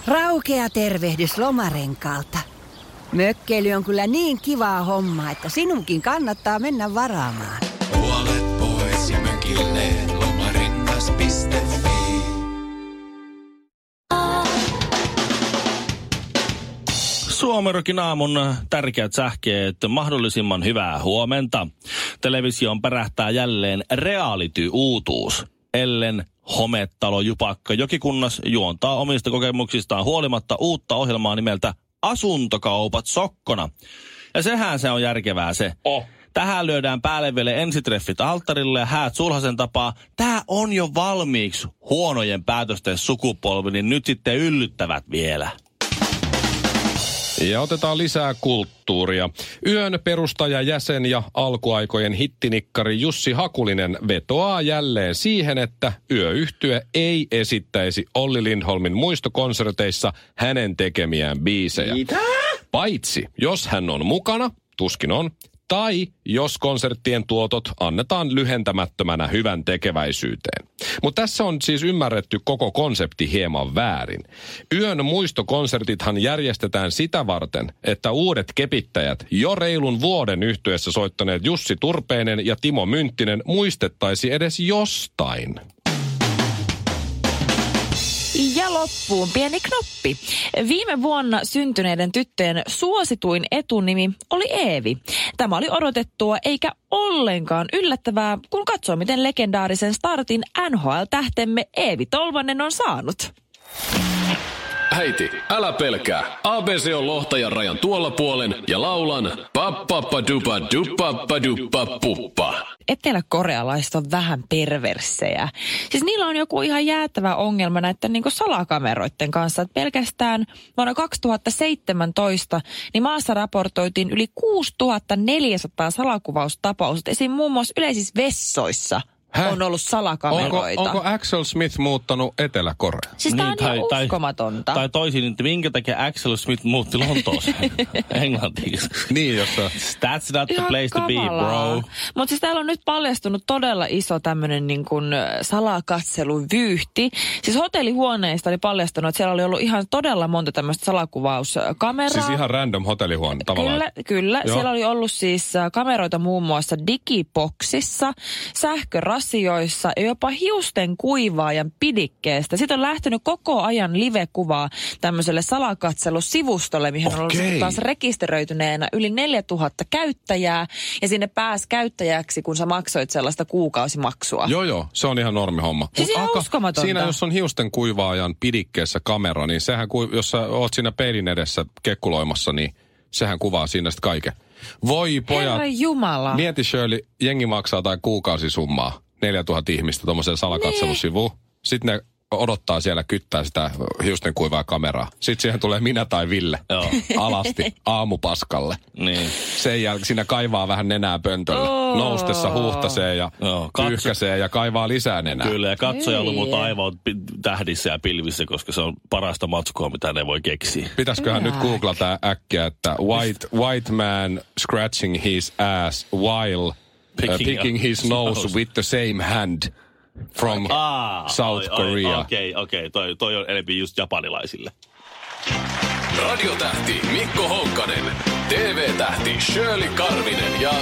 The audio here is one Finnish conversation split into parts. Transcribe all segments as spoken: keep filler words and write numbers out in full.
Raukea tervehdys Lomarenkaalta. Mökkeily on kyllä niin kivaa hommaa, että sinunkin kannattaa mennä varaamaan. Puolet pois ja mökille lomarengas piste fi. Suomerokin aamun tärkeät sähkeet, mahdollisimman hyvää huomenta. Televisioon pärähtää jälleen reality-uutuus. Ellen Hometalo Jupakka Jokikunnas juontaa omista kokemuksistaan huolimatta uutta ohjelmaa nimeltä Asuntokaupat sokkona. Ja sehän se on järkevää se. Oh. Tähän lyödään päälle vielä ensitreffit alttarille ja häät sulhasen tapaa. Tää on jo valmiiksi huonojen päätösten sukupolvi, niin nyt sitten yllyttävät vielä. Ja otetaan lisää kulttuuria. Yön perustajajäsen ja alkuaikojen hittinikkari Jussi Hakulinen vetoaa jälleen siihen, että yöyhtye ei esittäisi Olli Lindholmin muistokonserteissa hänen tekemiään biisejä. Mitä? Paitsi jos hän on mukana, tuskin on, tai jos konserttien tuotot annetaan lyhentämättömänä hyvän tekeväisyyteen. Mutta tässä on siis ymmärretty koko konsepti hieman väärin. Yön muistokonsertithan järjestetään sitä varten, että uudet kepittäjät, jo reilun vuoden yhtyeessä soittaneet Jussi Turpeinen ja Timo Mynttinen muistettaisi edes jostain. Ja loppuun pieni knoppi. Viime vuonna syntyneiden tyttöjen suosituin etunimi oli Eevi. Tämä oli odotettua eikä ollenkaan yllättävää, kun katsoo miten legendaarisen startin N H L-tähtemme Eevi Tolvanen on saanut. Äiti, älä pelkää. A B C on lohtajan rajan tuolla puolen ja laulan pappappadupa dupappa duppa puppa. Eteläkorealaiset on vähän perversejä. Siis niillä on joku ihan jäätävä ongelma näiden niin kuin salakameroiden kanssa. Että pelkästään vuonna kaksituhattaseitsemäntoista niin maassa raportoitiin yli kuusituhatta neljäsataa salakuvaustapausta. Esim. Muun muassa yleisissä vessoissa Häh? on ollut salakameroita. Onko, onko Axel Smith muuttanut Etelä-Koreaan? Siis niin, tää on tai, ihan uskomatonta. Tai, tai toisin, että minkä takia Axel Smith muutti Lontooseen englantiin. Niin, jos That's not the ihan place kamalaa. To be, bro. Mutta siis täällä on nyt paljastunut todella iso tämmönen niin kuin salakatseluvyyhti. Siis hotellihuoneista oli paljastunut, että siellä oli ollut ihan todella monta tämmöistä salakuvauskameraa. Siis ihan random hotellihuone tavallaan. Kyllä, kyllä. Siellä oli ollut siis kameroita muun muassa digiboksissa, sähkörasioissa ja jopa hiusten kuivaajan pidikkeestä. Sitten on lähtenyt koko ajan live-kuvaa tämmöiselle salakatselusivustolle, mihin on ollut taas rekisteröityneenä yli neljätuhatta käyttäjää. Ja sinne pääsi käyttäjäksi, kun sä maksoit sellaista kuukausimaksua. Joo, joo. Se on ihan normihomma. Siis ihan uskomatonta. Siinä, jos on hiusten kuivaajan pidikkeessä kamera, niin sehän, jos sä oot siinä peilin edessä kekkuloimassa, niin sehän kuvaa siinä sitten kaiken. Voi pojat. Herran Jumala. Mieti Shirley, jengi maksaa tai kuukausisummaa. neljätuhatta ihmistä tuommoiseen salakatselusivuun. Nee. Sitten ne odottaa siellä kyttää sitä hiusten kuivaa kameraa. Sitten siihen tulee minä tai Ville. Joo. Alasti aamupaskalle. Niin. Sen jälkeen siinä kaivaa vähän nenää pöntölle. Oh. Noustessa huuhtasee ja Joo, pyyhkäsee ja kaivaa lisää nenää. Kyllä, ja katsojaluvut aivan tähdissä ja pilvissä, koska se on parasta matskua, mitä ne voi keksiä. Pitäisiköhän nyt googlata äkkiä, että white, white man scratching his ass while picking, uh, picking his nose, nose with the same hand. From ah, South oi, Korea. Okei, okay, okei. Okay. Toi, toi on enempi just japanilaisille. Radiotähti Mikko Honkanen, T V-tähti Shirley Karvinen ja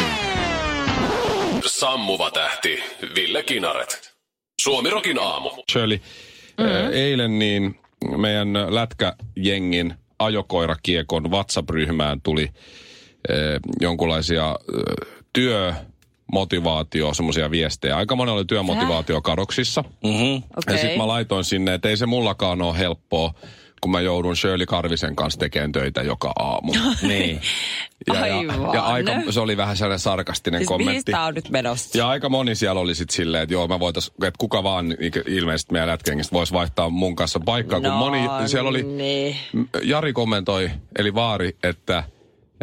sammuva tähti Ville Kinaret. Suomirokin aamu. Shirley, mm-hmm. eilen niin meidän lätkäjengin ajokoirakiekon WhatsApp-ryhmään tuli äh, jonkunlaisia äh, työ... motivaatio, semmoisia viestejä. Aika monella oli työmotivaatio kadoksissa. Mm-hmm. Okay. Ja sitten mä laitoin sinne, että ei se mullakaan ole helppoa, kun mä joudun Shirley Karvisen kanssa tekemään töitä joka aamu. Niin. Ja, ja, ja aika, se oli vähän sellainen sarkastinen siis kommentti. Mihin on nyt menossa? Ja aika moni siellä oli sitten silleen, että joo, mä voitais, että kuka vaan ilmeisesti meidän lätkengistä voisi vaihtaa mun kanssa paikkaa. No, kun moni, siellä oli, niin. Jari kommentoi, eli Vaari, että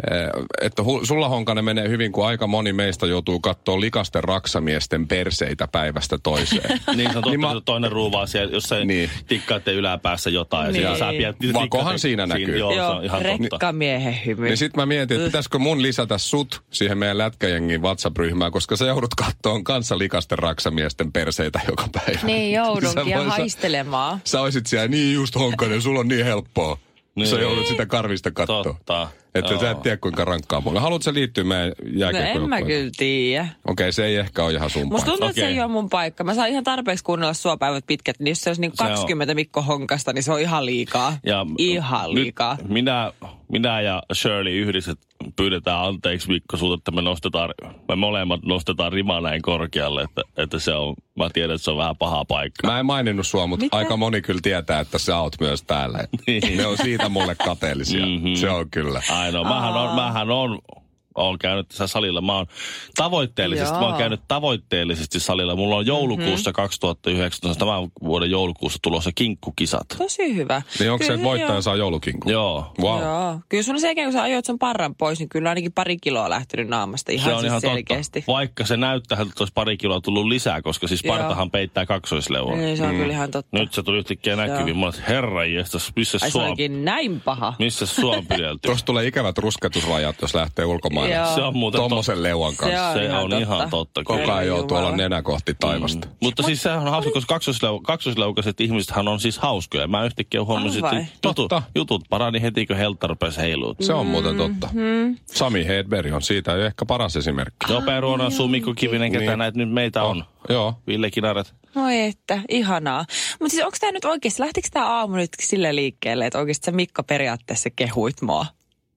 että hu, sulla Honkanen menee hyvin, kun aika moni meistä joutuu katsoa likasten raksamiesten perseitä päivästä toiseen. Niin se on totta, niin toinen ruuvaa siellä, jos se niin. tikkaatte yläpäässä jotain. Niin. Ja sä pidät, Vakohan siinä näkyy. Siinä, joo, joo, se on ihan rekkamiehen hymy. Niin sit mä mietin, että pitäisikö mun lisätä sut siihen meidän lätkäjengin WhatsApp-ryhmään, koska sä joudut kattoon kanssa likasten raksamiesten perseitä joka päivä. Niin joudunkin ja vois, haistelemaan. Sä oisit siellä, niin just Honkanen, sulla on niin helppoa. Niin. Sä joudut sitä karvista katsoa. Totta. Että joo. sä et tiedä kuinka rankkaa mulle. Haluatko sä liittyä meidän jääkiekkojoukkoon? No en mä kyllä tiedä. Okei, okay, se ei ehkä ole ihan sun Musta tuntuu, että Okei. se ei ole mun paikka. Mä saan ihan tarpeeksi kuunnella sua päivät pitkät, niin jos se olisi niin kaksikymmentä Mikko Honkasta, niin se on ihan liikaa. Ja ihan liikaa. Nyt minä, minä ja Shirley yhdessä pyydetään anteeksi Mikko sulta, että me nostetaan, me molemmat nostetaan rima näin korkealle, että, että se on, mä tiedän, että se on vähän paha paikka. Mä en maininnut sua, mutta Mitä? aika moni kyllä tietää, että sä oot myös täällä. Niin. Ne on siitä mulle kateellisia. Mhm. Se on kyllä. Ainoa, mähän on, mähän on, on käynyt tässä salilla. Mä oon tavoitteellisesti, Joo. mä oon käynyt tavoitteellisesti salilla. Mulla on joulukuussa mm-hmm. kaksituhattayhdeksäntoista, tämän vuoden joulukuussa tulossa kinkkukisat. Tosi hyvä. Niin onko se, Kyllä että voittaja joo. saa joulukinkun? Joo. Wow. Joo. Kyllä sun sen jälkeen, kun sä ajoit sen parran pois, niin kyllä ainakin pari kiloa lähtenyt naamasta. Ihan, Se on siis ihan selkeästi. totta. Vaikka se näyttää, että olisi pari kiloa tullut lisää, koska siis Joo. partahan peittää kaksoisleuan. Niin, se on mm. kyllä ihan totta. Nyt se tuli yhtäkkiä näkyviin. Mä olin, herra jestas, missä Ai se sua, olikin näin paha. missä sua on pidelty? Tuossa tulee ikävät rusketusrajat, jos lähtee ulkomaille. Joo. Se on muuten Tommosen leuan kanssa. Se Se ihan on totta. ihan totta. Koko kyllä. ajan joutuu Jumala. olla nenä kohti taivasta. Mm. Mutta siis sehän on hauska, koska kaksosleu, kaksosleukaset ihmisethän on siis hauskoja. Mä yhtäkkiä huomasin, Ah, vai? että jutut, Totta. jutut parani heti, kun heltta rupesi heiluun. Se on muuten totta. Mm-hmm. Sami Hedberg on siitä jo ehkä paras esimerkki. Nopea Ruonan suu, Mikko Kivinen, ketä Niin. näitä nyt meitä on. Joo. Ville Kinaret. Oi että, ihanaa. Mutta siis onko tämä nyt oikeasti, lähtikö tämä aamu nyt sille liikkeelle, että oikeasti sä Mikko periaatteessa kehuit mua?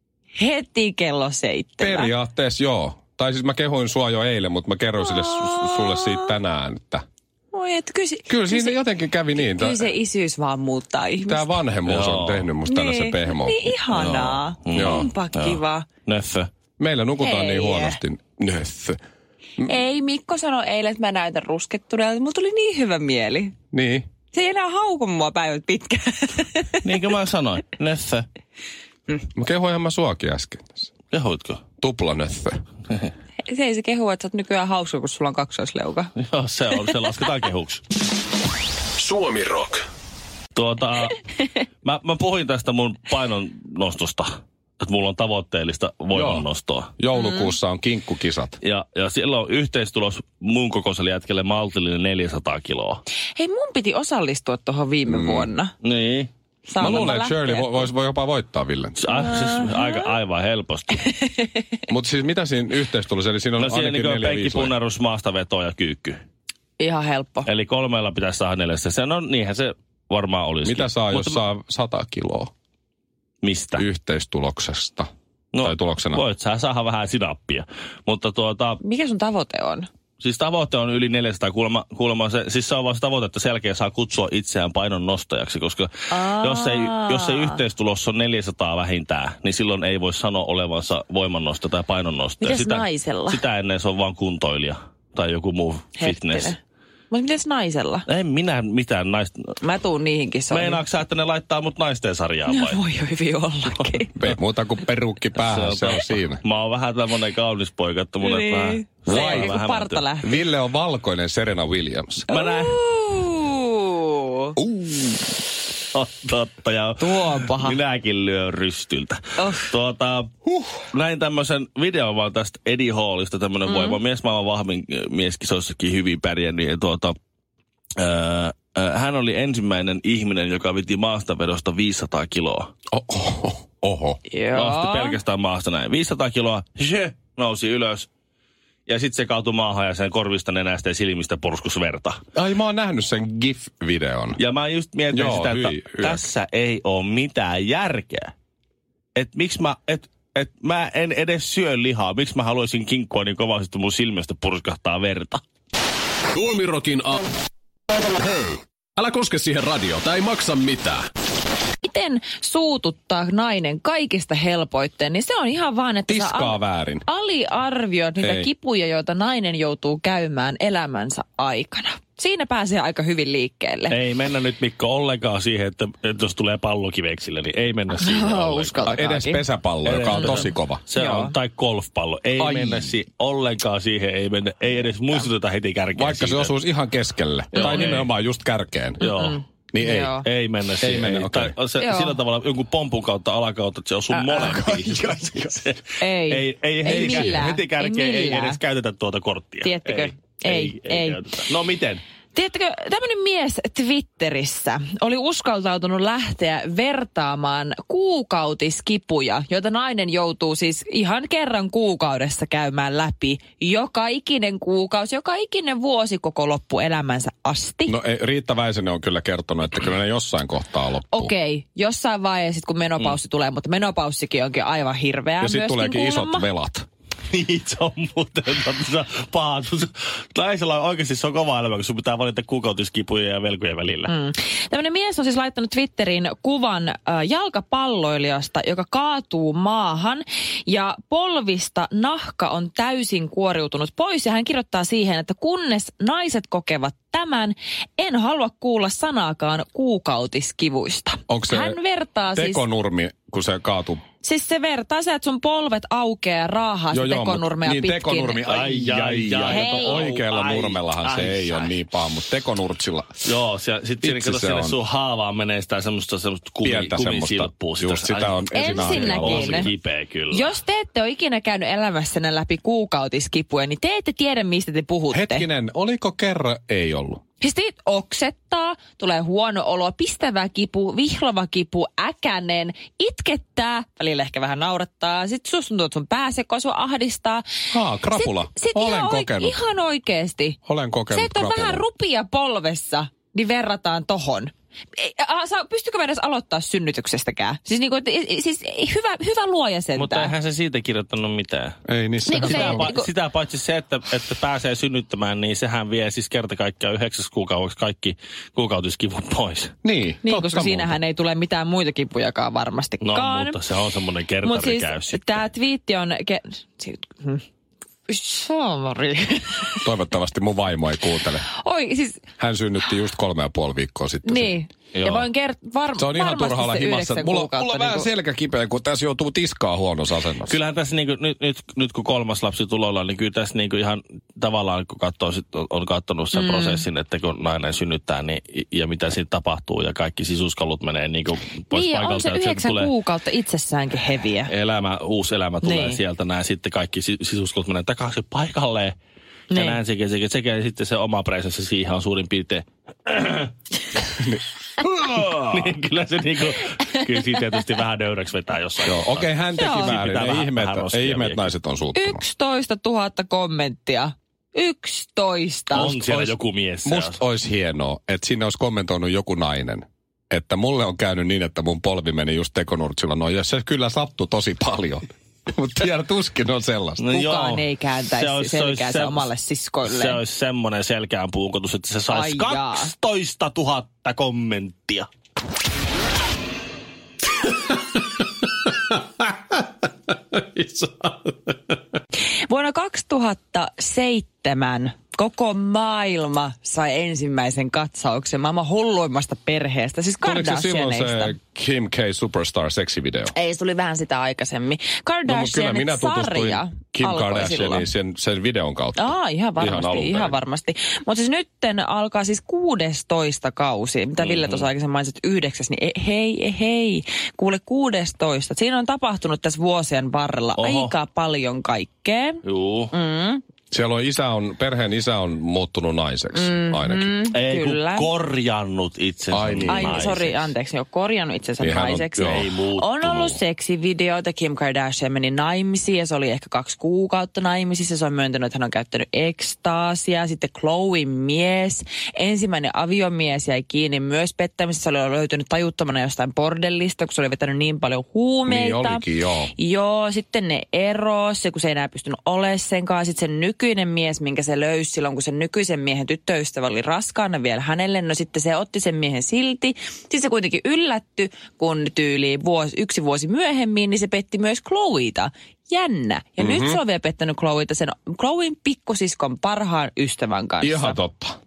Heti kello seitsemän. Periaatteessa joo. Tai siis mä kehuin sua jo eilen, mutta mä kerroin sille su- sulle siitä tänään, että Oi että kyllä, se- kyllä siinä se, jotenkin kävi niin. kyllä se isyys vaan muuttaa ihmistä. Tämä vanhemmuus Joo. on tehnyt musta tällaisen niin, pehmon. niin ihanaa. Joo. Onpa kiva. Nöffö. Meillä nukutaan Hei. niin huonosti. Nöffö. Ei, Mikko sanoi eilen, että mä näytän ruskettuneelta. Mulla tuli niin hyvä mieli. Niin. Se ei enää hauku mua päivät pitkään. Niin kuin mä sanoin, nöffö. Mä kehuinhan mä suakin äsken tässä. Kehuitko? Tupla nöffö. Se ei se kehu, että sä oot nykyään hauska, kun sulla on kaksoisleuka. Joo, se on, se lasketaan kehuksi. Suomi Rock. Tuota, mä, mä puhuin tästä mun painon nostosta, että mulla on tavoitteellista voimannostoa. Joulukuussa on kinkkukisat. Ja, ja siellä on yhteistulos mun kokoiselle jätkelle maltillinen neljäsataa kiloa. Hei, mun piti osallistua tuohon viime mm. vuonna. Niin. Mä Saanko luulen, että lähteä? Shirley voi, vois- voi jopa voittaa Villen. A, siis aika, aivan helposti. Mutta siis mitä siinä yhteistulossa? Eli siinä on No siinä ainakin niin neljä viisi. penkkipunnerus, maastaveto ja kyykky. Ihan helppo. Eli kolmella pitäisi saada neljästä. Se on, niinhän se varmaan olisi. Mitä saa, jos saa sata kiloa Mistä? yhteistuloksesta? No, tai tuloksena? Voit sä saada vähän sinappia. Mutta tuota, Mikä sun tavoite on? siis tavoite on yli neljäsataa. Kuulemma, kuulemma se, siis se on vaan se tavoite, että selkeä saa kutsua itseään painon nostajaksi. Koska jos ei, jos ei yhteistulossa on neljäsataa vähintään, niin silloin ei voi sanoa olevansa voimannostaja tai painonnostaja. Mites sitä, naisella? Sitä ennen se on vaan kuntoilija tai joku muu fitness. Mutta mites naisella? En minä mitään naista. Mä tuun niihinkin. Se on- Meinaatko sä, että ne laittaa mut naisten sarjaan No vai? voi jo hyvin ollakin. Ei muuta kuin perukki päähän, se on, totta. siinä. Mä oon vähän tämmönen kaunis poika, että mulle Niin. vähän... Se vähän ei kun hämärtyy. parta lähtee. Ville on valkoinen Serena Williams. Mä näen... Uuu. Totta, ja Tuo on paha. minäkin lyön rystyltä. Oh. Tuota, huh. Näin tämmöisen videon vaan tästä Eddie Hallista, tämmönen mm. voimamies, maailman vahvin mieskisoissakin hyvin pärjännyt. Ja tuota, ää, ää, hän oli ensimmäinen ihminen, joka veti maastavedosta viisisataa kiloa. Oho. Oho. Nosti Joo. pelkästään maasta näin. viisisataa kiloa, je, nousi ylös. Ja sitten se kaatui maahan ja sen korvista, nenästä ja silmistä porskus verta. Ai mä oon nähnyt sen GIF-videon. Ja mä just mietin Joo, sitä, että hyi, yök. tässä ei ole mitään järkeä. Että miksi mä, et, et mä en edes syö lihaa. Miksi mä haluaisin kinkkua niin kovasti, että mun silmästä purskahtaa verta. Suomi Rockin a... Hei, älä koske siihen radio, tää ei maksa mitään. Miten suututtaa nainen kaikista helpoitten, niin se on ihan vaan, että sä Tiskaa al- väärin. aliarvioit niitä Ei. kipuja, joita nainen joutuu käymään elämänsä aikana. Siinä pääsee aika hyvin liikkeelle. Ei mennä nyt Mikko ollenkaan siihen, että, että jos tulee pallokiveksille, niin ei mennä siihen ollenkaan. Uskaltakaakin. Edes pesäpallo, joka on tosi kova. Se Joo. on, tai golfpallo. Ei Ai. mennä si- ollenkaan siihen, ei, mennä, ei edes muistuteta heti kärkeen. Vaikka siitä. se osuisi ihan keskelle. Joo, tai ei. nimenomaan just kärkeen. Joo. Niin ei. Joo. Ei mennä siihen. mennä, ei, okei. tai se, Joo. sillä tavalla jonkun pompun kautta alakautta, että se osuu molempiin. Se- Ei. ei, ei, Ei heti, kär- millään. heti kärkeen Ei ei, millään. edes käytetä tuota korttia. Tiedättekö? Ei, Ei, ei, ei, ei. käytetä. No miten? Tiedättekö, tämmöinen mies Twitterissä oli uskaltautunut lähteä vertaamaan kuukautiskipuja, joita nainen joutuu siis ihan kerran kuukaudessa käymään läpi. Joka ikinen kuukausi, joka ikinen vuosi koko loppuelämänsä asti. No ei, Riitta Väisänen on kyllä kertonut, että kyllä ne jossain kohtaa loppuu. Okei, jossain vaiheessa, kun menopaussi mm. tulee, mutta menopaussikin onkin aivan hirveä. Ja sitten myöskin tuleekin kuulemma. isot velat. Niin, se on muuten se on paha. Naisella oikeasti se on kova elämä, kun sun pitää valita kuukautiskipuja ja velkojen välillä. Mm. Tämmöinen mies on siis laittanut Twitteriin kuvan äh, jalkapalloilijasta, joka kaatuu maahan ja polvista nahka on täysin kuoriutunut pois. Ja hän kirjoittaa siihen, että kunnes naiset kokevat tämän, en halua kuulla sanaakaan kuukautiskivuista. Onko se hän vertaa siis... tekonurmi, kun se kaatuu? Siis se vertaa se, että sun polvet aukeaa ja raahaa se tekonurmea niin pitkin. tekonurmi, ai ai ai, ai Hei. oikealla Ai, nurmellahan ai, se ai, ei ai. ole niin paha, mutta tekonurtsilla Joo, sitten siinä Itse kato se sinne on. sun haavaan menee sitä semmoista, semmoista kumi, pientä semmoista. kumisilppua. Just sitä on Ensinnäkin. On se kipeä kyllä. Jos te ette ole ikinä käynyt elämässänne läpi kuukautiskipuja, niin te ette tiedä, mistä te puhutte. Hetkinen, oliko kerran? Ei ollut. Siis siitä oksettaa, tulee huono olo, pistävä kipu, vihlova kipu, äkänen, itkettää, välillä ehkä vähän naurattaa. Sitten susta tuntuu, että sun pääsekko sua ahdistaa. Haa, krapula. Sit, sit Olen ihan, kokenut. Oike, ihan oikeesti. Olen kokenut Se, että on krapulaa. vähän rupia polvessa, niin verrataan tohon. Ei, a, saa, pystykö me edes aloittaa synnytyksestäkään? Siis, niinku, et, siis hyvä, hyvä luoja sentään. Mutta eihän se siitä kirjoittanut mitään. Ei niissä. Niin kuin se- Sitä, pa- niinku- sitä paitsi se, että, että pääsee synnyttämään, niin sehän vie siis kerta kaikkiaan yhdeksäksi kuukaudeksi kaikki kuukautiskivut pois. Niin, Niin, totta koska muuta. siinähän ei tule mitään muita kipujakaan varmastikaan. No, mutta se on semmoinen Mut siis kertarikäys sitten. tämä twiitti on... Ke- si- hmm. Saamari. Toivottavasti mun vaimo ei kuuntele. Oi, siis Hän synnytti just kolme ja puoli viikkoa sitten. niin. Ja Joo. voin kert- var- Se on ihan varmasti turha olla se himassa. yhdeksän Mulla, kuukautta mulla on vähän niinku- selkä kipeä, kun tässä joutuu tiskaa huonossa asennossa. Kyllähän tässä niinku, nyt, nyt, nyt kun kolmas lapsi tulolla, niin kyllä tässä niinku ihan tavallaan, kun katsoo, sit on, on katsonut sen mm. prosessin, että kun nainen synnyttää, niin ja mitä siinä tapahtuu ja kaikki sisuskalut menee niinku pois Niin, paikalta. on se että sieltä yhdeksän tulee kuukautta itsessäänkin heviä. elämä, uusi elämä tulee Niin. sieltä, näin sitten kaikki si- sisuskalut menee takaisin paikalleen. Ja Niin. näin sekä, sekä, sekä sitten se oma presenssi siihen on suurin piirtein. niin kyllä se niinku, kyllä siitä tietysti vähän nöyräksi vetää jossain. Joo, okei, okay, hän teki Joo. väärin. Pitää Ei vähän- ihme, vähän että, roskia ei ihme, että vielä. naiset on suuttunut. yksitoista tuhatta kommenttia. yksitoista. On siellä Ois- joku mies. Musta olisi hienoa, että sinne olisi kommentoinut joku nainen. Että mulle on käynyt niin, että mun polvi meni just tekonurtsilla noin. Ja se kyllä sattui tosi paljon. Mutta tiedä, tuskin on sellaista. No Kukaan joo. ei kääntäisi Se olisi- se olisi selkäänsä se- omalle siskoilleen. Se olisi semmoinen selkään puukotus, että se saisi Ai jaa. kaksitoista tuhatta kommenttia. Vuonna kaksituhattaseitsemän koko maailma sai ensimmäisen katsauksen maailman hulluimmasta perheestä, siis Tuliko se silloin Kardashianeista. se Kim K Superstar seksivideo? Ei, se tuli vähän sitä aikaisemmin. No, mutta kyllä minä tutustuin Kardashian-sarja Kim alkoi silloin. Kardashianiin sen, sen videon kautta. Aa, ihan varmasti, alun ihan, perin. varmasti. Mutta siis nytten alkaa siis kuudestoista kausi, mitä mm-hmm. Ville tuossa aikaisemmin mainitsi, että yhdeksäs, niin e- hei, e- hei, kuule kuudestoista. Siinä on tapahtunut tässä vuosien varrella Oho. aika paljon kaikkea. Juu. Mm, Siellä on isä on, perheen isä on muuttunut naiseksi mm, ainakin. mm, Ei kyllä. kun korjannut itsensä Ai niin. Ai, naiseksi. sori, anteeksi, ei ole korjannut itsensä Niin hän on- naiseksi. joo. Ei muuttunut. On ollut seksivideoita, Kim Kardashian meni naimisiin ja se oli ehkä kaksi kuukautta naimisissa. Se on myöntänyt, että hän on käyttänyt ekstaasia. Sitten Khloen mies, ensimmäinen aviomies jäi kiinni myös pettämisessä. Se oli löytynyt tajuttomana jostain bordellista, kun se oli vetänyt niin paljon huumeita. Niin olikin, joo. Joo, sitten ne eros, se kun se ei enää pystynyt olemaan sen kanssa. Sitten sen nykyinen mies, minkä se löysi silloin, kun sen nykyisen miehen tyttöystävä oli raskaana vielä hänelle. No sitten se otti sen miehen silti. Sitten se kuitenkin yllätty, kun tyyli vuosi, yksi vuosi myöhemmin, niin se petti myös Khloeta. Jännä. Ja mm-hmm. nyt se on vielä pettänyt Khloeta sen Khloen pikkusiskon parhaan ystävän kanssa. Ihan totta.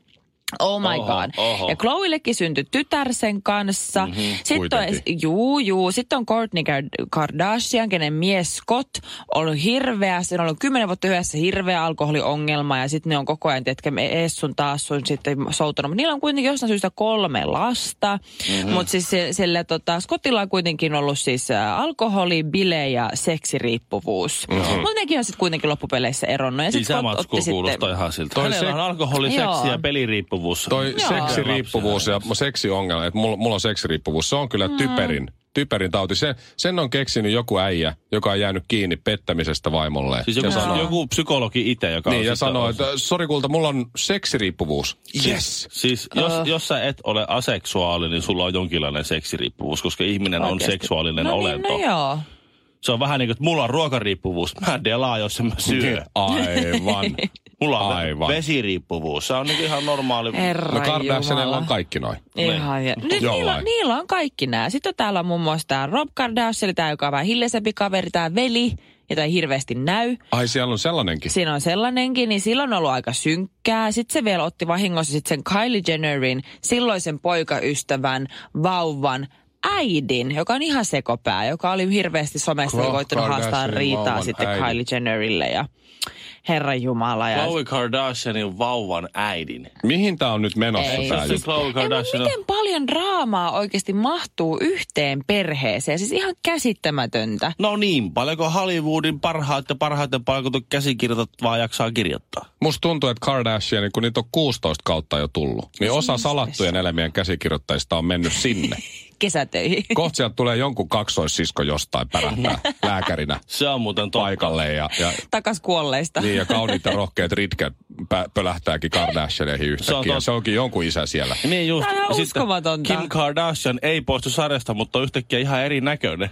Oh my Oho, god. oho. Ja Khloeillekin syntyi tytär sen kanssa. Mm-hmm, sitten on, juu, juu. Sitten on Kourtney Kardashian, kenen mies Scott on ollut hirveä. Se on ollut kymmenen vuotta yhdessä hirveä alkoholiongelma ja sitten ne on koko ajan, tiedätkö, ees sun taas sun sitten soutunut. Mutta niillä on kuitenkin jostain syystä kolme lasta. Mm-hmm. Mutta siis sille, tota, Scottilla on kuitenkin ollut siis alkoholi, bile ja seksiriippuvuus. Mm-hmm. Mutta nekin on sitten kuitenkin loppupeleissä eronnut. Ja Sisämatsku kuulostaa ihan siltä. Hänellä se... on alkoholi, seksi Joo. ja peliriippuvuus. Toi Joo. seksiriippuvuus ja seksiongelma, että mulla, mulla on seksiriippuvuus, se on kyllä mm. typerin. Typerin tauti. Se, sen on keksinyt joku äijä, joka on jäänyt kiinni pettämisestä vaimolleen. Siis joku, sanoo, joku psykologi itse, joka niin, on... ja sanoo, että sori kulta, mulla on seksiriippuvuus. Yes. Siis jos, uh. jos sä et ole aseksuaali, niin sulla on jonkinlainen seksiriippuvuus, koska ihminen Oikeasti. on seksuaalinen no olento. Niin, no joo. Se on vähän niin kuin, että mulla on ruokariippuvuus. Mä delaa, jos en mä syö. Aivan. Mulla on Aivan. vesiriippuvuus. Se on niin ihan normaali. Herra no Kardashianilla on kaikki noin. Ihan ja... Nyt niillä, niillä on kaikki nämä. Sitten on täällä muun muassa tämä Rob Kardashian, tämä joka on vähän hiljaisempi kaveri, tämä veli, jota ei hirveästi näy. Ai siellä on sellainenkin? Siinä on sellainenkin, niin silloin on ollut aika synkkää. Sitten se vielä otti vahingossa sitten sen Kylie Jennerin, silloisen poikaystävän, vauvan, äidin, joka on ihan sekopää, joka oli hirveästi somesta ja koittanut haastaa riitaa sitten äidin. Kylie Jennerille ja Herran Jumala. Ja... Khloe Kardashianin vauvan äidin. Mihin tää on nyt menossa Ei. tää? Se Khloe Kardashian... Ei, miten paljon draamaa oikeasti mahtuu yhteen perheeseen? Siis ihan käsittämätöntä. No niin, paljonko Hollywoodin parhaat ja parhaiten palkatut käsikirjoitat vaan jaksaa kirjoittaa? Musta tuntuu, että Kardashian, kun niitä on kuusitoista kautta jo tullut, niin osa salattujen elämien käsikirjoittajista on mennyt sinne. Kesätöihin. Kohta sieltä tulee jonkun kaksoissisko jostain pärähtää lääkärinä. Se on muuten totta. Paikalle ja... ja takas kuolleista. Niin, ja kauniit ja rohkeat ritket pä- pölähtääkin Kardashianeihin yhtäkkiä. Se, on se onkin jonkun isä siellä. Niin just. Tämä on uskomatonta. Kim Kardashian ei poistu sarjasta, mutta on yhtäkkiä ihan erinäköinen.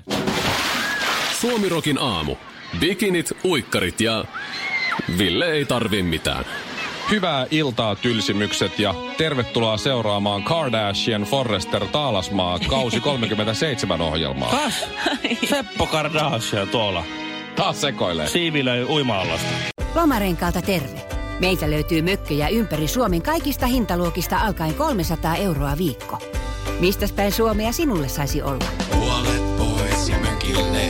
Suomirokin aamu. Bikinit, uikkarit ja... Ville ei tarvi mitään. Hyvää iltaa tylsimykset ja tervetuloa seuraamaan Kardashian Forrester Taalasmaa kausi kolmekymmentäseitsemän ohjelmaa. Kas? Seppo Kardashian tuolla. Taas sekoilee. Siivilöi uima-allasta. Lomarenkaalta terve. Meiltä löytyy mökkejä ympäri Suomen kaikista hintaluokista alkaen kolmesataa euroa viikko. Mistäs päin Suomea sinulle saisi olla? Puolet pois ja mökille